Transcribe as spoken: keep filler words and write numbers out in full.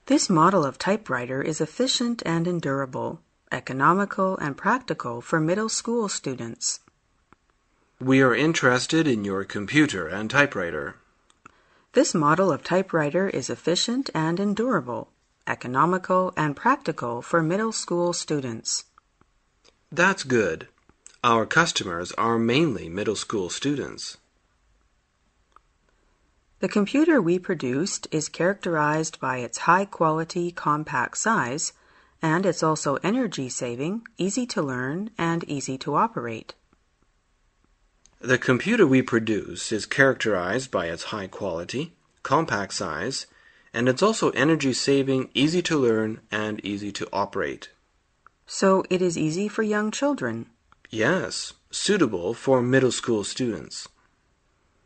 This model of typewriter is efficient and endurable, economical and practical for middle school students. We are interested in your computer and typewriter. This model of typewriter is efficient and endurable, economical and practical for middle school students. That's good. Our customers are mainly middle school students. The computer we produced is characterized by its high-quality, compact size, and it's also energy-saving, easy to learn, and easy to operate. The computer we produce is characterized by its high quality, compact size, and it's also energy-saving, easy to learn, and easy to operate. So it is easy for young children? Yes, suitable for middle school students.